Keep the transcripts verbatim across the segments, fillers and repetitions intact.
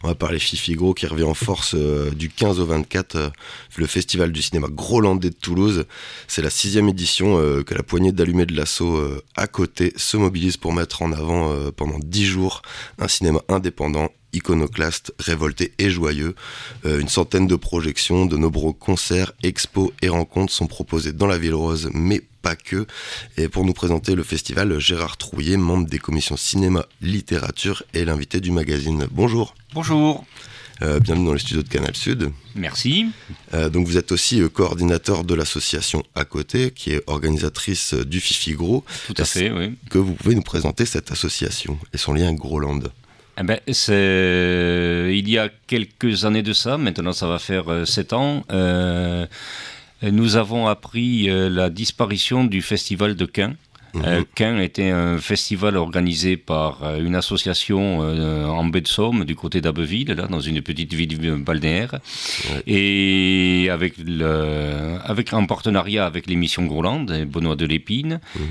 On va parler Fifi Gros qui revient en force euh, du quinze au vingt-quatre, euh, le festival du cinéma Grolandais de Toulouse. C'est la sixième édition euh, que la poignée d'allumés de l'assaut euh, à côté se mobilise pour mettre en avant euh, pendant dix jours un cinéma indépendant, iconoclaste, révolté et joyeux. Euh, une centaine de projections, de nombreux concerts, expos et rencontres sont proposés dans la Ville Rose, mais pas que. Et pour nous présenter le festival, Gérard Trouillet, membre des commissions cinéma, littérature et l'invité du magazine. Bonjour. Bonjour. Euh, bienvenue dans les studios de Canal Sud. Merci. Euh, donc vous êtes aussi euh, coordinateur de l'association À Côté, qui est organisatrice euh, du Fifi Gros. Tout à fait, oui. Que vous pouvez nous présenter cette association et son lien avec Groland? Eh ben, c'est... Il y a quelques années de ça, maintenant ça va faire euh, sept ans, euh, nous avons appris euh, la disparition du festival de Caen. Mmh. Euh, Caen était un festival organisé par euh, une association euh, en baie de Somme, du côté d'Abbeville, là, dans une petite ville balnéaire, ouais. Et avec, le, avec un partenariat avec l'émission Groland, Benoît Delépine, mmh.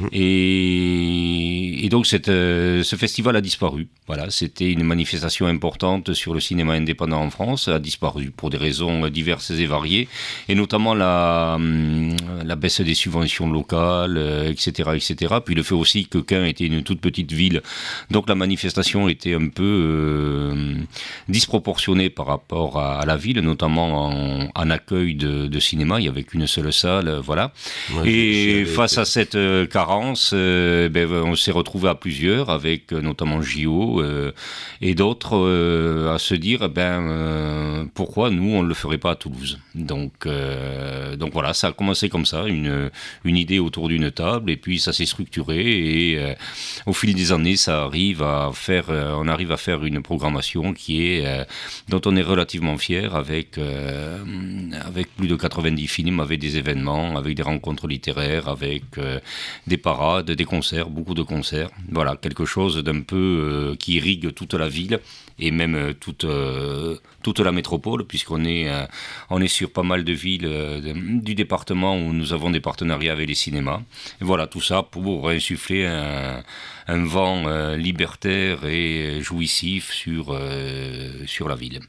et, et donc cette, euh, ce festival a disparu. Voilà, c'était une manifestation importante sur le cinéma indépendant en France, a disparu pour des raisons diverses et variées, et notamment la, la baisse des subventions locales, euh, et cetera, et cetera. Puis le fait aussi que Caen était une toute petite ville, donc la manifestation était un peu euh, disproportionnée par rapport à, à la ville, notamment en, en accueil de, de cinéma. Il n'y avait qu'une seule salle, voilà. Ouais, et face été... à cette euh, carence, euh, ben, on s'est retrouvé à plusieurs, avec euh, notamment J O euh, et d'autres, euh, à se dire, ben euh, pourquoi nous on ne le ferait pas à Toulouse. Donc, euh, donc voilà, ça a commencé comme ça, une, une idée autour d'une table, et puis ça s'est structuré et euh, au fil des années, ça arrive à faire, euh, on arrive à faire une programmation qui est, euh, dont on est relativement fier, avec euh, avec plus de quatre-vingt-dix films, avec des événements, avec des rencontres littéraires, avec euh, des parades, des concerts, beaucoup de concerts. Voilà, quelque chose d'un peu euh, qui irrigue toute la ville et même toute euh, toute la métropole, puisqu'on est euh, on est sur pas mal de villes euh, du département où nous avons des partenariats avec les cinémas. Et voilà, tout ça pour insuffler un, un vent euh, libertaire et jouissif sur euh, sur la ville.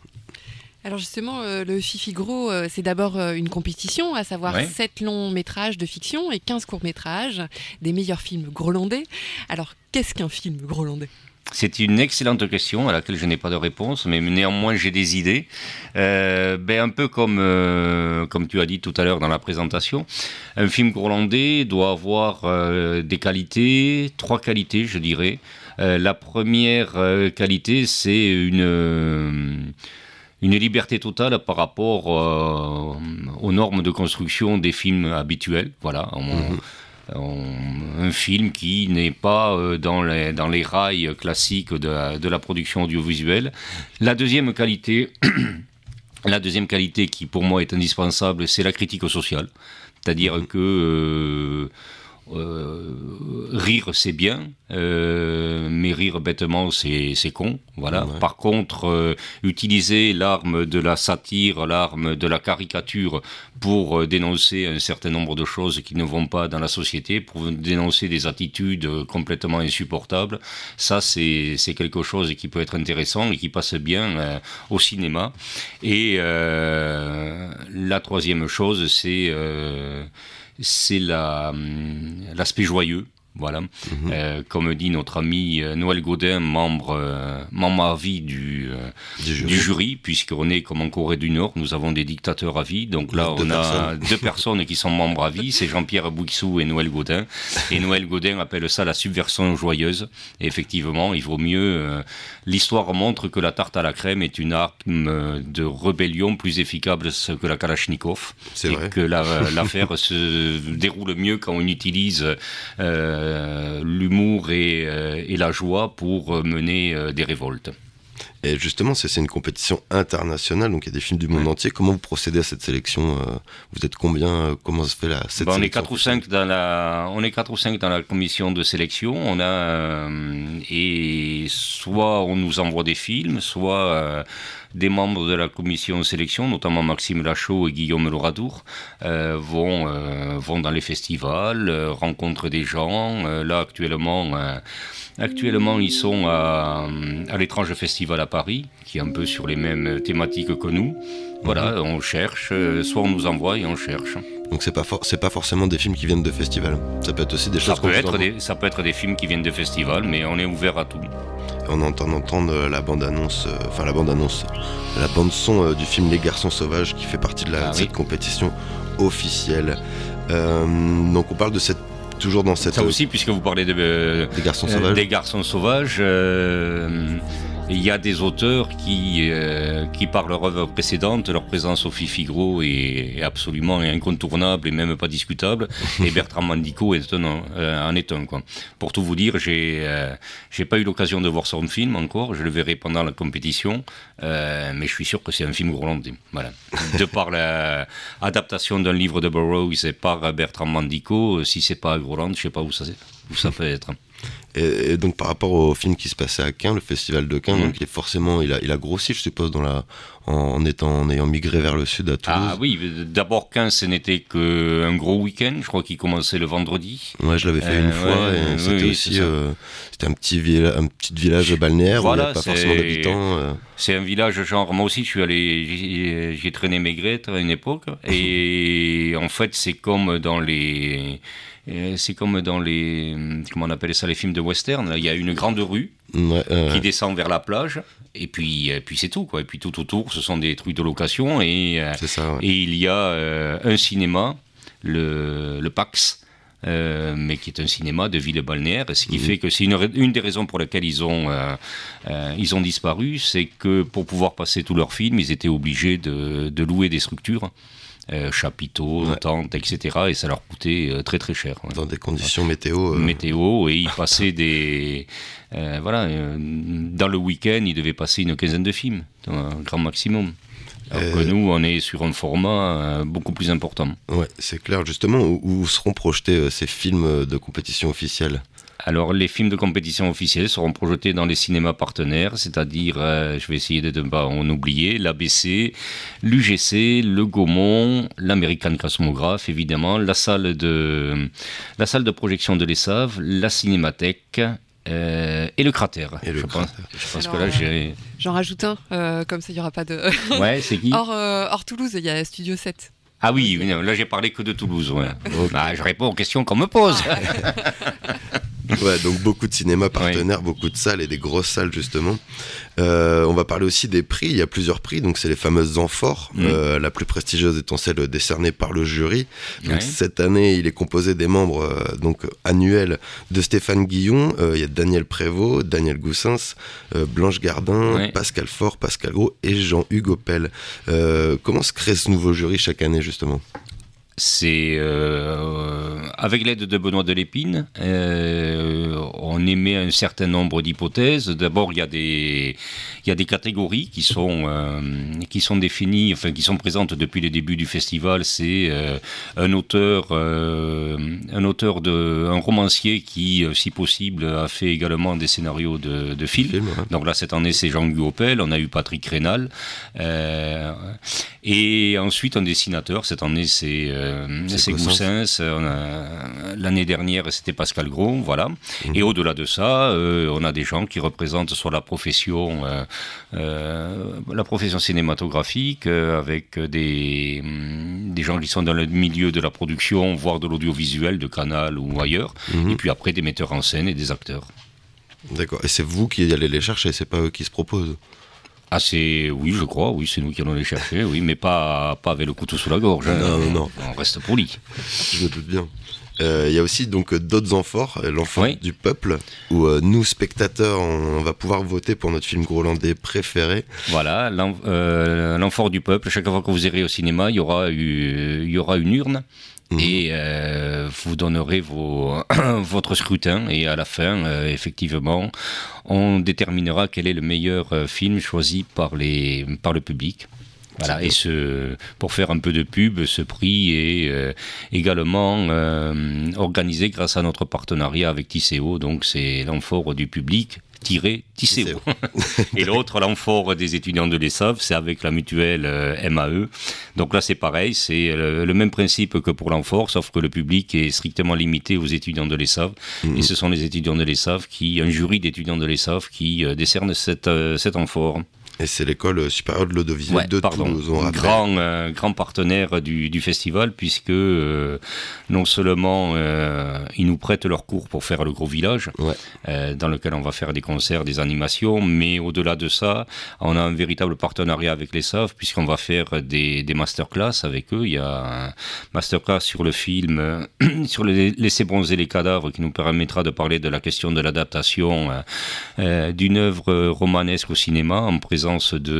Alors justement, euh, le Fifi Gros, euh, c'est d'abord euh, une compétition, à savoir ouais. sept longs métrages de fiction et quinze courts métrages, des meilleurs films grolandais. Alors, qu'est-ce qu'un film grolandais ? C'est une excellente question à laquelle je n'ai pas de réponse, mais néanmoins j'ai des idées. Euh, ben un peu comme, euh, comme tu as dit tout à l'heure dans la présentation, un film grolandais doit avoir euh, des qualités, trois qualités je dirais. Euh, la première euh, qualité, c'est une... Euh, Une liberté totale par rapport euh, aux normes de construction des films habituels. Voilà, on, mmh. on, un film qui n'est pas euh, dans, les, dans les rails classiques de la, de la production audiovisuelle. La deuxième qualité, la deuxième qualité qui pour moi est indispensable, c'est la critique sociale. C'est-à-dire mmh. que euh, euh, rire c'est bien, euh, mais rire bêtement c'est, c'est con, voilà. Ouais. Par contre, euh, utiliser l'arme de la satire, l'arme de la caricature pour euh, dénoncer un certain nombre de choses qui ne vont pas dans la société, pour dénoncer des attitudes complètement insupportables, ça c'est, c'est quelque chose qui peut être intéressant et qui passe bien euh, au cinéma. Et euh, la troisième chose, c'est euh, c'est la, l'aspect joyeux. Voilà, mmh. euh, comme dit notre ami euh, Noël Gaudin, membre, euh, membre à vie du, euh, du, jury. du jury, puisqu'on est comme en Corée du Nord, nous avons des dictateurs à vie, donc là on a personnes. deux personnes qui sont membres à vie, c'est Jean-Pierre Bouixou et Noël Gaudin, et Noël Gaudin appelle ça la subversion joyeuse, et effectivement il vaut mieux, euh, l'histoire montre que la tarte à la crème est une arme de rébellion plus efficace que la Kalachnikov, c'est et vrai. que la, l'affaire se déroule mieux quand on utilise euh, Euh, l'humour et, euh, et la joie pour mener euh, des révoltes. Et justement, c'est, c'est une compétition internationale, donc il y a des films du monde ouais. entier. Comment vous procédez à cette sélection ? Vous êtes combien ? Comment se fait la, cette ben, on sélection ? est quatre ou cinq dans la, on est quatre ou cinq dans la commission de sélection. On a euh, et soit on nous envoie des films, soit euh, des membres de la commission de sélection, notamment Maxime Lachaud et Guillaume Loradour, euh, vont euh, vont dans les festivals, euh, rencontrent des gens. Euh, là actuellement. Euh, Actuellement, ils sont à, à l'étrange festival à Paris, qui est un peu sur les mêmes thématiques que nous. Voilà, mmh. on cherche, soit on nous envoie et on cherche. Donc c'est pas, for- c'est pas forcément des films qui viennent de festivals. Ça peut être aussi des ça choses peut qu'on être des, Ça peut être des films qui viennent de festivals, mais on est ouvert à tout. Et on entend entendre la bande-annonce, euh, enfin la bande-annonce, la bande-son euh, du film Les Garçons Sauvages qui fait partie de, la, ah, de oui. cette compétition officielle. Euh, donc on parle de cette... Toujours dans cette... Ça aussi, puisque vous parlez de, euh, des garçons sauvages. Euh, des garçons sauvages euh, il y a des auteurs qui, euh, qui par leur œuvre précédente, leur présence au Fifi-Gros est, est absolument incontournable et même pas discutable. Et Bertrand Mandico est un, euh, en est un. Quoi. Pour tout vous dire, j'ai, euh, j'ai pas eu l'occasion de voir son film encore. Je le verrai pendant la compétition, euh, mais je suis sûr que c'est un film grolandais. Voilà. De par l'adaptation d'un livre de Burroughs et par Bertrand Mandico, si c'est pas à Groland, je sais pas où ça, où ça peut être. Et, et donc par rapport au film qui se passait à Caen, le festival de Caen, mmh. donc il est forcément, il a, il a grossi, je suppose, dans la, en, en étant, en ayant migré vers le sud à Toulouse. Ah oui, d'abord Caen, ce n'était qu'un gros week-end. Je crois qu'il commençait le vendredi. Ouais, je l'avais fait euh, une fois ouais, et c'était oui, aussi, c'est euh, c'était un petit village, un petit village balnéaire voilà, où il n'y a pas forcément d'habitants. Euh. C'est un village genre, moi aussi, je suis allé, j'ai, j'ai traîné Maigret à une époque, et en fait, c'est comme dans les C'est comme dans les, comment on appelle ça, les films de western. Il y a une grande rue ouais, euh, qui descend vers la plage, et puis, et puis c'est tout, quoi. Et puis tout autour, ce sont des trucs de location, et, c'est ça, ouais. et il y a euh, un cinéma, le, le Pax, euh, mais qui est un cinéma de ville balnéaire, ce qui mmh. fait que c'est une, une des raisons pour lesquelles ils ont, euh, euh, ils ont disparu, c'est que pour pouvoir passer tous leurs films, ils étaient obligés de, de louer des structures. Euh, chapiteaux, ouais. tentes, et cetera. Et ça leur coûtait euh, très très cher. Ouais. Dans des conditions météo. Euh... Météo, et ils passaient des... Euh, voilà, euh, dans le week-end, ils devaient passer une quinzaine de films, un grand maximum. Alors euh... que nous, on est sur un format euh, beaucoup plus important. Ouais, c'est clair. Justement, où, où seront projetés euh, ces films de compétition officielle ? Alors, les films de compétition officielle seront projetés dans les cinémas partenaires, c'est-à-dire, euh, je vais essayer de ne pas en oublier, l'A B C, l'U G C, le Gaumont, l'American Cosmographe, évidemment, la salle de, la salle de projection de l'E S A V, la Cinémathèque, Euh, et le cratère. Et le je, cratère. Pense, je pense Alors, que là, j'ai... J'en rajoute un, euh, comme ça, il n'y aura pas de... ouais, c'est qui ? Hors, euh, hors Toulouse, il y a Studio sept. Ah oui, oui non, là, j'ai parlé que de Toulouse. Ouais. Okay. Ah, je réponds aux questions qu'on me pose. Ouais, donc beaucoup de cinémas partenaires, oui. beaucoup de salles et des grosses salles justement. Euh, on va parler aussi des prix, il y a plusieurs prix, donc c'est les fameuses amphores, mmh. euh, la plus prestigieuse étant celle décernée par le jury. Donc ouais. Cette année, il est composé des membres euh, donc, annuels de Stéphane Guillon, euh, il y a Daniel Prévost, Daniel Goussens, euh, Blanche Gardin, ouais. Pascal Faure, Pascal Gros et Jean-Hugues Oppel. Euh, comment se crée ce nouveau jury chaque année justement ? C'est euh, avec l'aide de Benoît Delépine, euh, on émet un certain nombre d'hypothèses. D'abord, il y a des il y a des catégories qui sont euh, qui sont définies, enfin qui sont présentes depuis le début du festival. C'est euh, un auteur, euh, un auteur de un romancier qui, si possible, a fait également des scénarios de, de films. Film, ouais. Donc là, cette année, c'est Jean-Hugues Oppel. On a eu Patrick Rénal, euh, et ensuite un dessinateur. Cette année, c'est euh, C'est, c'est Goussens, on a, l'année dernière c'était Pascal Gros, voilà. Mmh. Et au-delà de ça, euh, on a des gens qui représentent soit la profession, euh, euh, la profession cinématographique, euh, avec des, des gens qui sont dans le milieu de la production, voire de l'audiovisuel, de Canal ou ailleurs. Mmh. Et puis après des metteurs en scène et des acteurs. D'accord. Et c'est vous qui allez les chercher, c'est pas eux qui se proposent ? Ah, c'est... Oui, je crois, oui, c'est nous qui allons les chercher, oui, mais pas, pas avec le couteau sous la gorge. Hein. Non, non, non. On reste poli. Je me doute bien. Il euh, y a aussi donc d'autres amphores, l'amphore oui. du peuple, où euh, nous, spectateurs, on, on va pouvoir voter pour notre film grolandais préféré. Voilà, l'am, euh, l'amphore du peuple. Chaque fois que vous irez au cinéma, il y aura, eu, il y aura une urne. Mmh. Et euh, vous donnerez vos, votre scrutin et à la fin, euh, effectivement, on déterminera quel est le meilleur euh, film choisi par, les, par le public. Voilà, et ce, pour faire un peu de pub, ce prix est euh, également euh, organisé grâce à notre partenariat avec Tisséo, donc c'est l'amphore du public. Tisséo. Et l'autre, l'amphore des étudiants de l'E S A V, c'est avec la mutuelle euh, M A E. Donc là, c'est pareil, c'est le, le même principe que pour l'amphore, sauf que le public est strictement limité aux étudiants de l'E S A V. Mmh. Et ce sont les étudiants de l'E S A V, qui, un jury d'étudiants de l'E S A V qui euh, décerne cette, euh, cette amphore. Et c'est l'école supérieure de l'audiovisuel ouais, de pardon, Toulouse. On grand, euh, grand partenaire du, du festival, puisque euh, non seulement euh, ils nous prêtent leurs cours pour faire le gros village, ouais. euh, dans lequel on va faire des concerts, des animations, mais au-delà de ça, on a un véritable partenariat avec l'E S A V, puisqu'on va faire des, des masterclass avec eux. Il y a un masterclass sur le film, euh, sur les Laisser bronzer les cadavres, qui nous permettra de parler de la question de l'adaptation euh, d'une œuvre romanesque au cinéma, en présence De,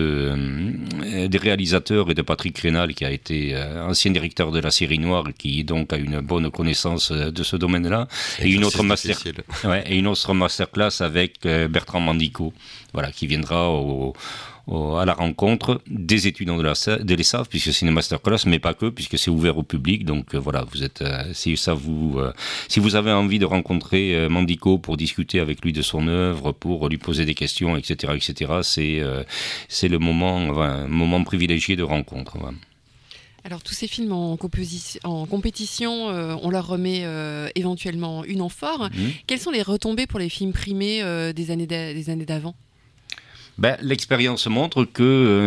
euh, des réalisateurs et de Patrick Rénal, qui a été euh, ancien directeur de la série Noire, qui donc a une bonne connaissance de ce domaine-là, et, et une autre master, ouais, et une autre masterclass avec euh, Bertrand Mandico, voilà, qui viendra au, au, à la rencontre des étudiants de, la, de l'E S A V, puisque c'est une masterclass, mais pas que, puisque c'est ouvert au public. Donc euh, voilà, vous êtes, euh, si ça vous, euh, si vous avez envie de rencontrer euh, Mandico pour discuter avec lui de son œuvre, pour lui poser des questions, et cetera, et cetera, c'est euh, c'est le moment, enfin, un moment privilégié de rencontre. Voilà. Alors tous ces films en, composi- en compétition, euh, on leur remet euh, éventuellement une amphore. Mmh. Quelles sont les retombées pour les films primés euh, des années d'a- des années d'avant ? Ben, l'expérience montre que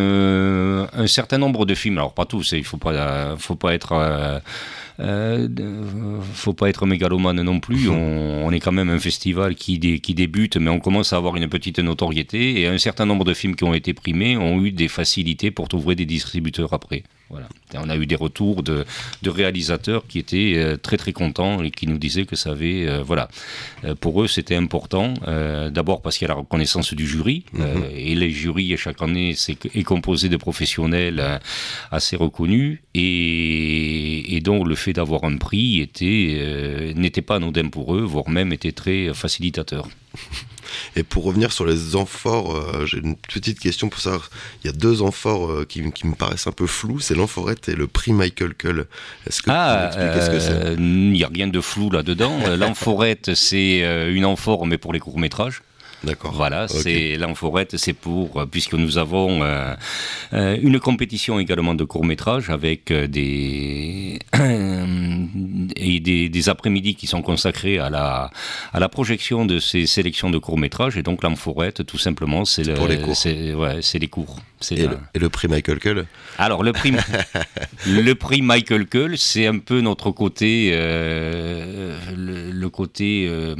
euh, un certain nombre de films, alors pas tous, il faut pas, faut pas être, euh, euh, faut pas être mégalomane non plus. On, on est quand même un festival qui, dé, qui débute, mais on commence à avoir une petite notoriété. Et un certain nombre de films qui ont été primés ont eu des facilités pour trouver des distributeurs après. Voilà. Et on a eu des retours de, de réalisateurs qui étaient euh, très très contents et qui nous disaient que ça avait, euh, voilà, euh, pour eux c'était important. Euh, d'abord parce qu'il y a la reconnaissance du jury, mmh. euh, et les jurys chaque année c'est, est composé de professionnels euh, assez reconnus, et, et donc le fait d'avoir un prix était, euh, n'était pas anodin pour eux, voire même était très facilitateur. Et pour revenir sur les amphores, euh, j'ai une petite question pour savoir. Il y a deux amphores euh, qui, qui me paraissent un peu flous, c'est l'amphorette et le prix Michael Cull. Est-ce que ah, tu peux m'expliquer euh, ce que c'est ? Il n'y a rien de flou là-dedans. L'amphorette, c'est une amphore, mais pour les courts-métrages. D'accord. Voilà, okay. c'est l'amphorette, c'est pour, puisque nous avons euh, euh, une compétition également de court-métrage avec euh, des, et des, des après-midi qui sont consacrés à la, à la projection de ces sélections de court-métrage, et donc l'amphorette, tout simplement, c'est, c'est le, pour les cours. C'est, ouais, c'est les cours. C'est et, la... le, et le prix Michael Cull ? Alors, le prix, le prix Michael Cull, c'est un peu notre côté, euh, le, le côté... Euh,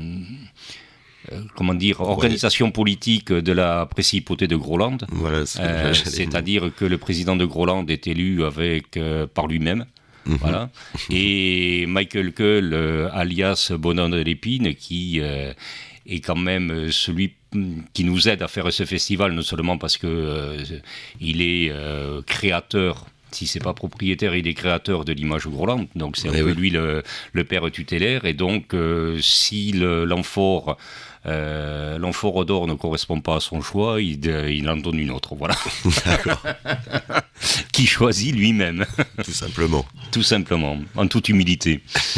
comment dire, organisation ouais. politique de la principauté de Groland. Voilà, c'est euh, c'est-à-dire que le président de Groland est élu avec, euh, par lui-même. Mm-hmm. Voilà. Et Michael Cull, euh, alias Bonan de l'Épine, qui euh, est quand même celui qui nous aide à faire ce festival, non seulement parce que euh, il est euh, créateur. Si c'est pas propriétaire, il est créateur de l'image Groland, donc c'est un peu oui. lui le, le père tutélaire, et donc euh, si le, l'amphore euh, l'amphore d'or ne correspond pas à son choix, il, il en donne une autre, voilà. D'accord. Qui choisit lui-même. Tout simplement. Tout simplement, en toute humilité.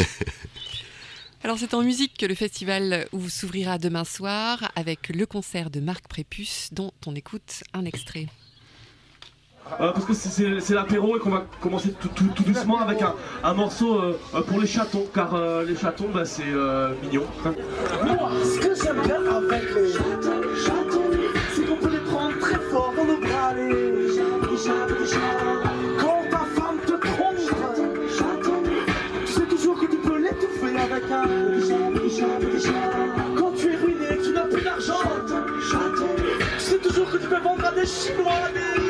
Alors c'est en musique que le festival s'ouvrira demain soir avec le concert de Marc Prépuce, dont on écoute un extrait. Euh, parce que c'est, c'est, c'est l'apéro et qu'on va commencer tout, tout, tout doucement avec un, un morceau euh, pour les chatons, car euh, les chatons, bah, c'est euh, mignon. Moi, ce que j'aime bien avec les chatons, chatons, c'est qu'on peut les prendre très fort dans nos bras, les chatons. Quand ta femme te trompe, chatons, tu sais toujours que tu peux l'étouffer avec un chatons. Quand tu es ruiné et que tu n'as plus d'argent, chatons, tu sais toujours que tu peux vendre à des Chinois, des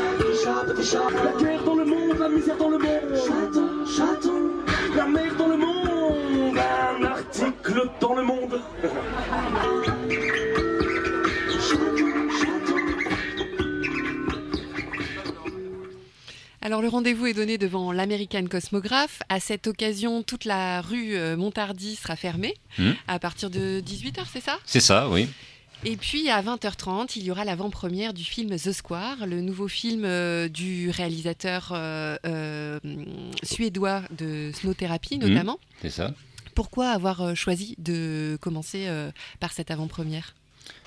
la guerre dans le monde, la misère dans le monde, chaton, chaton. La mer dans le monde, un article dans le monde. Alors le rendez-vous est donné devant l'American Cosmographe. À cette occasion, toute la rue Montardi sera fermée mmh. à partir de dix-huit heures, c'est ça ? C'est ça, oui. Et puis à vingt heures trente, il y aura l'avant-première du film The Square, le nouveau film euh, du réalisateur euh, euh, suédois de Snow Therapy notamment. Mmh, c'est ça. Pourquoi avoir choisi de commencer euh, par cette avant-première ?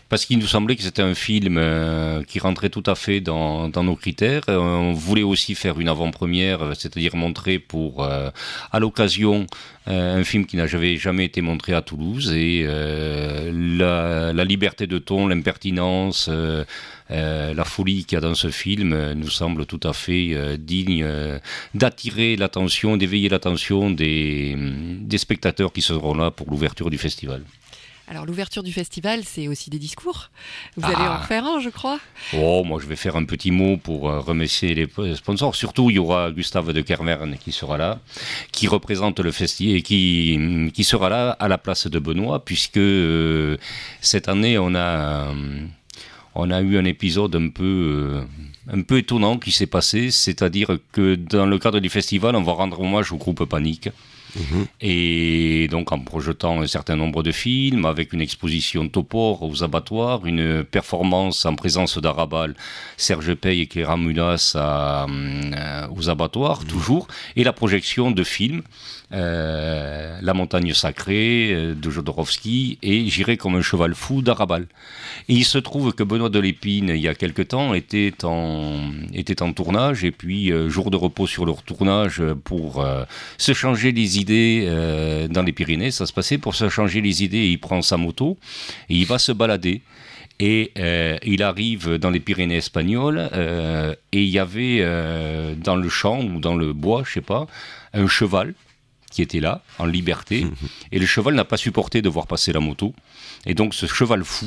parce qu'il nous semblait que c'était un film euh, qui rentrait tout à fait dans, dans nos critères. Euh, on voulait aussi faire une avant-première, c'est-à-dire montrer pour, euh, à l'occasion, euh, un film qui n'a jamais, jamais été montré à Toulouse, et euh, la, la liberté de ton, l'impertinence, euh, euh, la folie qu'il y a dans ce film euh, nous semble tout à fait euh, digne euh, d'attirer l'attention, d'éveiller l'attention des, des spectateurs qui seront là pour l'ouverture du festival. Alors l'ouverture du festival, c'est aussi des discours. Vous Ah. allez en faire un, je crois. Oh, moi je vais faire un petit mot pour euh, remercier les sponsors. Surtout, il y aura Gustave de Kervern qui sera là, qui représente le festival et qui, qui sera là à la place de Benoît, puisque euh, cette année on a, euh, on a eu un épisode un peu, euh, un peu étonnant qui s'est passé, c'est-à-dire que dans le cadre du festival, on va rendre hommage au groupe Panique. Mmh. Et donc en projetant un certain nombre de films, avec une exposition Topor aux abattoirs, une performance en présence d'Arabal, Serge Pey et Cléra Mulas à, euh, aux abattoirs, mmh. toujours, et la projection de films, euh, La montagne sacrée euh, de Jodorowsky et J'irai comme un cheval fou d'Arabal. Et il se trouve que Benoît de Lépine, il y a quelque temps, était en, était en tournage, et puis euh, jour de repos sur leur tournage pour euh, se changer les idées euh, dans les Pyrénées, ça se passait pour se changer les idées, il prend sa moto et il va se balader. Et euh, il arrive dans les Pyrénées espagnoles euh, et il y avait euh, dans le champ ou dans le bois, je sais pas, un cheval qui était là, en liberté, mmh. et le cheval n'a pas supporté de voir passer la moto, et donc ce cheval fou,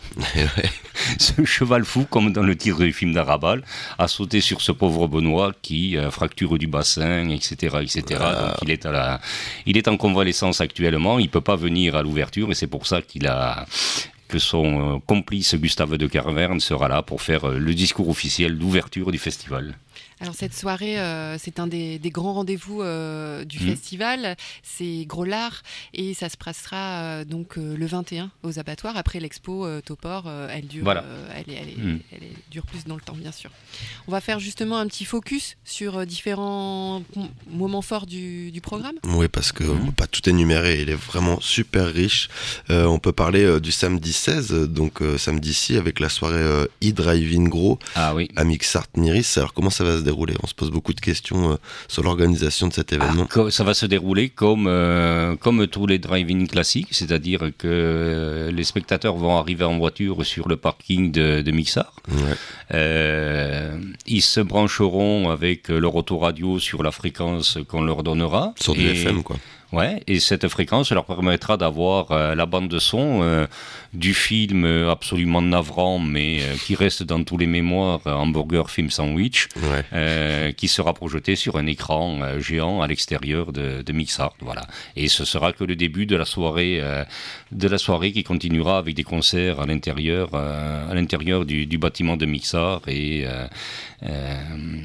ce cheval fou, comme dans le titre du film d'Arabal, a sauté sur ce pauvre Benoît qui euh, fracture du bassin, et cetera, et cetera. Ah. Donc il est à la, il est en convalescence actuellement, il peut pas venir à l'ouverture, et c'est pour ça qu'il a, que son euh, complice Gustave de Kervern sera là pour faire euh, le discours officiel d'ouverture du festival. Alors cette soirée, euh, c'est un des, des grands rendez-vous euh, du mmh. festival, c'est Gros Lard, et ça se passera euh, donc euh, le vingt et un aux abattoirs. Après l'expo euh, Topor, euh, elle, dure, voilà. euh, elle, est, elle, est, mmh. elle est, dure plus dans le temps, bien sûr. On va faire justement un petit focus sur euh, différents m- moments forts du, du programme. Oui, parce que mmh. pas tout énuméré, il est vraiment super riche. Euh, on peut parler euh, du samedi seize, donc euh, samedi-ci, avec la soirée euh, e-Drive-In Gros ah, oui. à Mixart-Miris. Alors comment ça va se dérouler? On se pose beaucoup de questions euh, sur l'organisation de cet événement. Ah, ça va se dérouler comme, euh, comme tous les drive-in classiques, c'est-à-dire que euh, les spectateurs vont arriver en voiture sur le parking de, de Mixart. Ouais. Euh, ils se brancheront avec leur autoradio sur la fréquence qu'on leur donnera. Sur du F M, quoi. Ouais, et cette fréquence leur permettra d'avoir euh, la bande de son euh, du film absolument navrant, mais euh, qui reste dans tous les mémoires, euh, Hamburger Film Sandwich, ouais. euh, qui sera projeté sur un écran euh, géant à l'extérieur de, de Mixart. Voilà. Et ce sera que le début de la soirée, euh, de la soirée qui continuera avec des concerts à l'intérieur, euh, à l'intérieur du, du bâtiment de Mixart, et, euh, euh,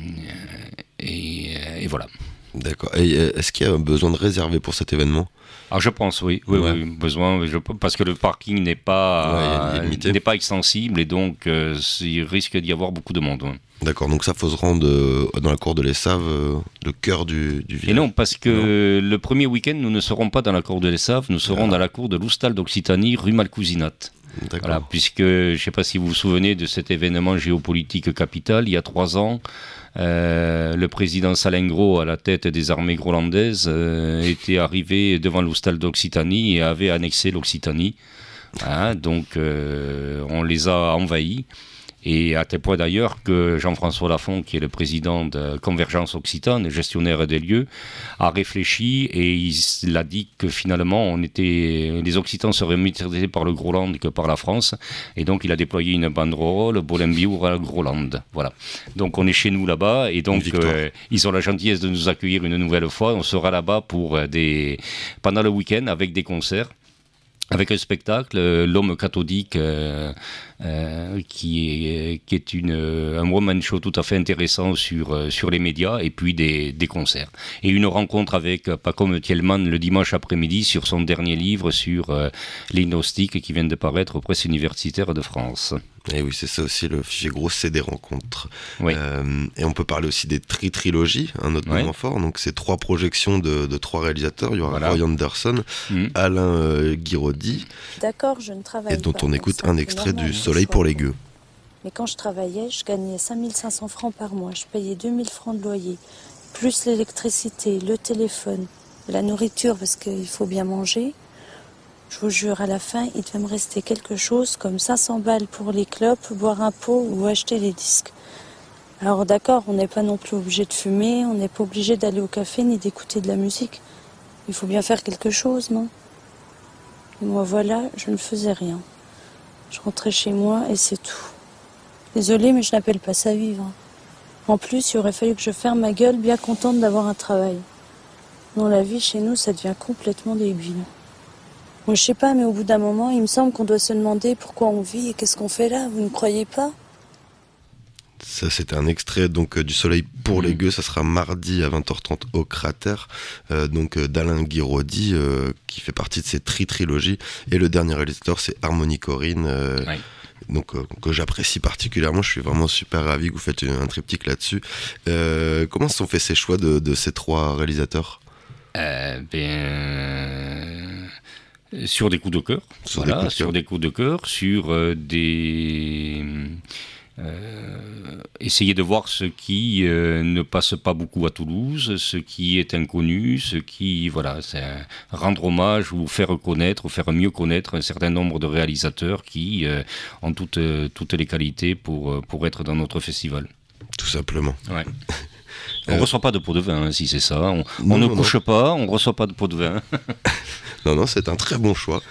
et, et voilà. D'accord. Et est-ce qu'il y a besoin de réserver pour cet événement? Ah, je pense, oui. Oui, ouais. oui besoin, je, parce que le parking n'est pas, ouais, euh, n'est pas extensible, et donc euh, il risque d'y avoir beaucoup de monde. Ouais. D'accord, donc ça faut se rendre euh, dans la cour de l'Essave, euh, le cœur du, du village. Et non, parce que non. le premier week-end, nous ne serons pas dans la cour de l'Essave, nous serons ah. dans la cour de l'Oustal d'Occitanie, rue Malcousinat. Voilà, puisque, je ne sais pas si vous vous souvenez de cet événement géopolitique capital, il y a trois ans, euh, le président Salengro, à la tête des armées grolandaises, euh, était arrivé devant l'Oustal d'Occitanie et avait annexé l'Occitanie. Hein, donc, euh, on les a envahis. Et à tel point d'ailleurs que Jean-François Lafont, qui est le président de Convergence Occitane, gestionnaire des lieux, a réfléchi et il a dit que finalement on était, les Occitans seraient mieux traités par le Groland que par la France, et donc il a déployé une banderole Bolembiur Groland. Voilà. Donc on est chez nous là-bas, et donc euh, ils ont la gentillesse de nous accueillir une nouvelle fois. On sera là-bas pour des pendant le week-end avec des concerts, avec un spectacle, euh, L'Homme cathodique, euh, euh, qui est, qui est une, un one-man show tout à fait intéressant sur, euh, sur les médias, et puis des, des concerts. Et une rencontre avec Paco Thielman le dimanche après-midi sur son dernier livre sur euh, les gnostiques qui vient de paraître aux presses universitaires de France. Et oui, c'est ça aussi, le fichier gros, c'est des rencontres. Oui. Euh, et on peut parler aussi des tri-trilogies, un autre Oui. moment fort. Donc, c'est trois projections de, de trois réalisateurs. Il y aura Voilà. Roy Anderson, Mmh. Alain euh, Guiraudy, D'accord, je ne travaille et dont pas, on donc écoute c'est un peu extrait normal, du hein, Soleil je pour vois les pas. gueux. Mais quand je travaillais, je gagnais cinq mille cinq cents francs par mois. Je payais deux mille francs de loyer, plus l'électricité, le téléphone, la nourriture, parce qu'il faut bien manger. Je vous jure, à la fin, il devait me rester quelque chose comme cinq cents balles pour les clopes, boire un pot ou acheter les disques. Alors d'accord, on n'est pas non plus obligé de fumer, on n'est pas obligé d'aller au café ni d'écouter de la musique. Il faut bien faire quelque chose, non? Et moi voilà, je ne faisais rien. Je rentrais chez moi et c'est tout. Désolée, mais je n'appelle pas ça vivre. En plus, il aurait fallu que je ferme ma gueule, bien contente d'avoir un travail. Dans la vie, chez nous, ça devient complètement débile. Moi, je sais pas, mais au bout d'un moment, il me semble qu'on doit se demander pourquoi on vit et qu'est-ce qu'on fait là, vous ne croyez pas? Ça, c'était un extrait donc euh, du Soleil pour les gueux. Ça sera mardi à vingt heures trente au Cratère, euh, donc euh, d'Alain Guiraudy, euh, qui fait partie de ces tri-trilogies. Et le dernier réalisateur, c'est Harmony Korine, euh, Oui. donc euh, que j'apprécie particulièrement. Je suis vraiment super ravi que vous faites un triptyque là-dessus. Euh, comment se sont faits ces choix de, de ces trois réalisateurs? Euh, ben, euh, sur des coups de cœur, Sur voilà, des coups de sur cœur. des coups de cœur, sur euh, des euh, essayer de voir ce qui euh, ne passe pas beaucoup à Toulouse, ce qui est inconnu, ce qui voilà, c'est un- rendre hommage ou faire connaître, ou faire mieux connaître un certain nombre de réalisateurs qui euh, ont toutes euh, toutes les qualités pour euh, pour être dans notre festival. Tout simplement. Ouais. On ne Euh, reçoit pas de pot de vin, hein, si c'est ça. On, on Non, ne non, couche pas, on ne reçoit pas de pot de vin. Non, non, c'est un très bon choix.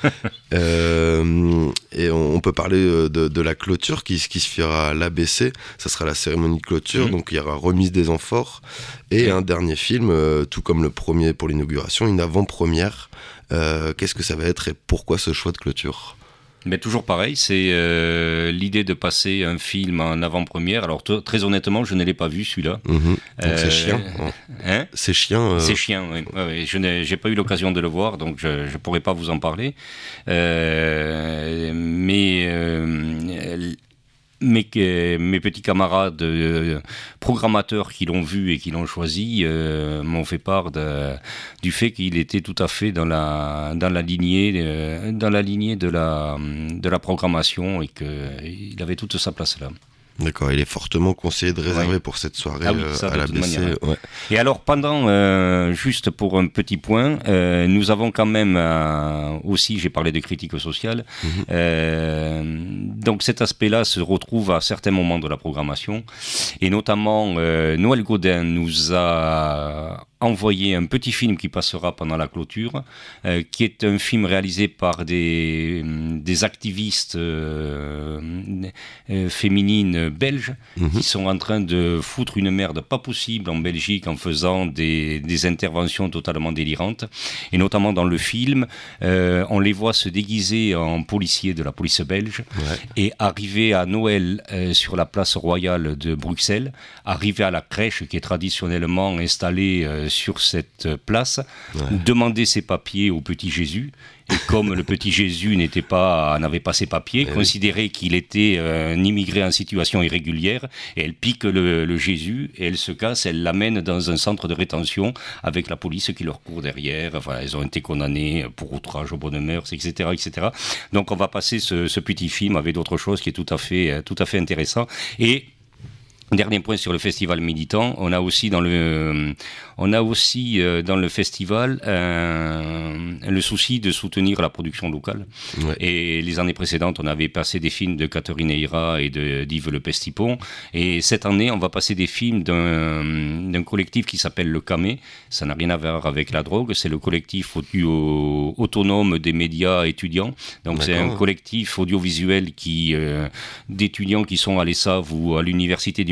Euh, et on, on peut parler euh, de, de la clôture qui, qui se fera à l'A B C. Ça sera la cérémonie de clôture. Mhm. Donc il y aura remise des amphores. Et Ouais. un dernier film, euh, tout comme le premier pour l'inauguration, une avant-première. Euh, Qu'est-ce que ça va être et pourquoi ce choix de clôture? Mais toujours pareil, c'est euh, l'idée de passer un film en avant-première. Alors t- très honnêtement, je ne l'ai pas vu celui-là. Mhm. Donc Euh, c'est chiant. Hein C'est chiant. euh, C'est chiant, oui. Ouais, ouais, je n'ai j'ai pas eu l'occasion de le voir, donc je ne pourrais pas vous en parler. Euh, mais euh, mes, que- mes petits camarades euh, programmateurs qui l'ont vu et qui l'ont choisi euh, m'ont fait part de, du fait qu'il était tout à fait dans la, dans la lignée, euh, dans la lignée de, la, de la programmation et qu'il avait toute sa place là. D'accord, il est fortement conseillé de réserver Ouais. pour cette soirée Ah oui, euh, ça, à de l'A toute B C. manière, Ouais. Et alors, pendant, euh, juste pour un petit point, euh, nous avons quand même euh, aussi, j'ai parlé de critique sociale, Mhm. euh, donc cet aspect-là se retrouve à certains moments de la programmation, et notamment euh, Noël Godin nous a envoyé un petit film qui passera pendant la clôture, euh, qui est un film réalisé par des, des activistes euh, euh, féminines belges, Mhm. qui sont en train de foutre une merde pas possible en Belgique en faisant des, des interventions totalement délirantes. Et notamment dans le film, euh, on les voit se déguiser en policiers de la police belge Ouais. et arriver à Noël euh, sur la place royale de Bruxelles, arriver à la crèche qui est traditionnellement installée euh, sur cette place, Ouais. demander ses papiers au petit Jésus. Et comme le petit Jésus n'était pas, n'avait pas ses papiers, Eh oui. considérait qu'il était euh, un immigré en situation irrégulière, et elle pique le, le Jésus, et elle se casse, elle l'amène dans un centre de rétention avec la police qui leur court derrière. Enfin, ils ont été condamnés pour outrage aux bonnes mœurs, et cetera, et cetera. Donc, on va passer ce, ce petit film avec d'autres choses qui est tout à fait, euh, tout à fait intéressant. Et dernier point sur le festival militant, on a aussi dans le, on a aussi euh, dans le festival euh, le souci de soutenir la production locale. Ouais. Et les années précédentes, on avait passé des films de Catherine Eira et de d'Yves Le Pestipon. Et cette année, on va passer des films d'un d'un collectif qui s'appelle le Camé. Ça n'a rien à voir avec la drogue. C'est le collectif audio, autonome des médias étudiants. Donc c'est un D'accord. collectif audiovisuel qui euh, d'étudiants qui sont à l'E S A V ou à l'Université du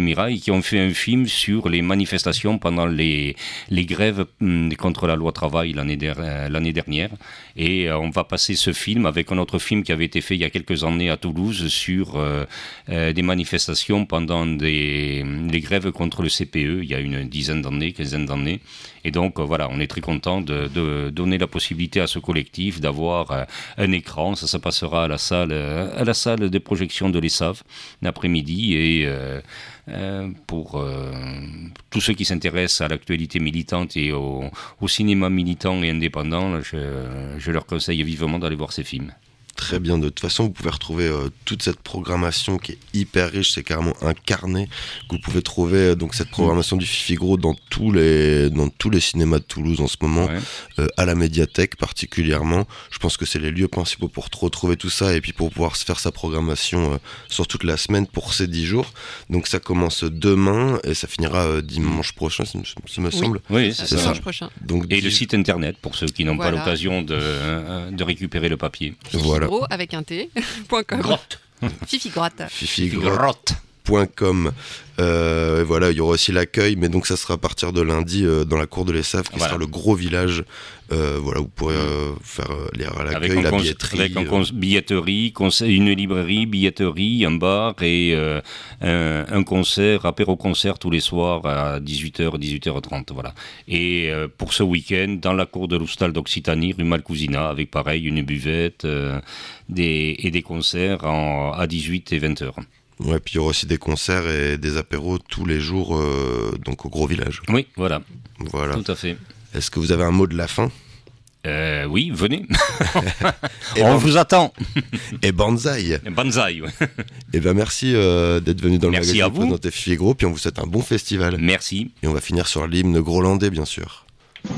Mirail, qui ont fait un film sur les manifestations pendant les, les grèves contre la loi travail l'année, der, l'année dernière. Et euh, on va passer ce film avec un autre film qui avait été fait il y a quelques années à Toulouse sur euh, euh, des manifestations pendant des, les grèves contre le C P E, il y a une dizaine d'années, quinzaine d'années. Et donc, euh, voilà, on est très content de, de donner la possibilité à ce collectif d'avoir euh, un écran. Ça se passera à la salle, euh, à la salle des projections de l'E S A V l'après-midi. Et euh, euh, pour euh, tous ceux qui s'intéressent à l'actualité militante et au, au cinéma militant et indépendant, je, je leur conseille vivement d'aller voir ces films. Très bien, de toute façon vous pouvez retrouver euh, toute cette programmation qui est hyper riche, c'est carrément un carnet que vous pouvez trouver, euh, donc cette programmation du Fifi Gros dans tous les, dans tous les cinémas de Toulouse en ce moment, ouais. euh, à la médiathèque particulièrement. Je pense que c'est les lieux principaux pour retrouver tout ça et puis pour pouvoir se faire sa programmation euh, sur toute la semaine pour ces dix jours. Donc ça commence demain et ça finira euh, dimanche prochain, ça me, ça me oui. semble. Oui, c'est, c'est ça. Dimanche prochain. Donc, et dix... le site internet pour ceux qui n'ont voilà. pas l'occasion de, euh, de récupérer le papier. Voilà. Avec un T, point com. Grotte. Fifi Grotte. Fifi Grotte. .com. Euh, voilà, il y aura aussi l'accueil, mais donc ça sera à partir de lundi euh, dans la cour de l'E S A V, qui voilà. sera le gros village. Euh, voilà, vous pourrez euh, faire euh, lire à l'accueil, avec la cons- billetterie. Avec une cons- billetterie, conseil, une librairie, billetterie, un bar et euh, un, un concert, apéro-concert tous les soirs à dix-huit heures, dix-huit heures trente. Voilà. Et euh, pour ce week-end, dans la cour de l'Oustal d'Occitanie, rue Malcousina, avec pareil, une buvette euh, des, et des concerts en, à dix-huit et vingt heures. Ouais, puis il y aura aussi des concerts et des apéros tous les jours euh, donc au gros village. Oui, voilà. Voilà. Tout à fait. Est-ce que vous avez un mot de la fin ? euh, Oui, venez. et On ban... vous attend. Et banzai. Banzai, ouais. Et ben merci euh, d'être venu dans le merci magazine présenter Fifi Gros, puis on vous souhaite un bon festival. Merci. Et on va finir sur l'hymne grolandais, bien sûr.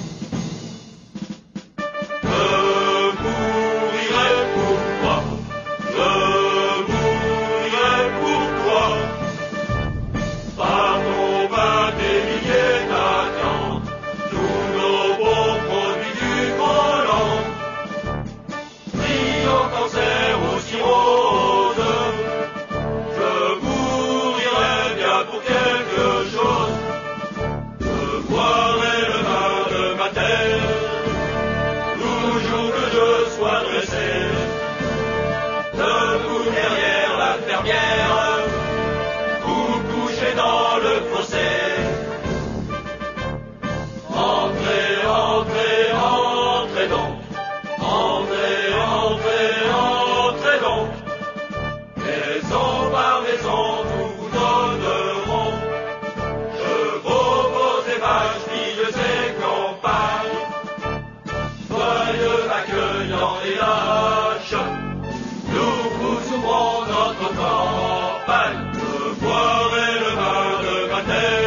Nous vous ouvrons notre campagne, le boire et le vin de ma terre.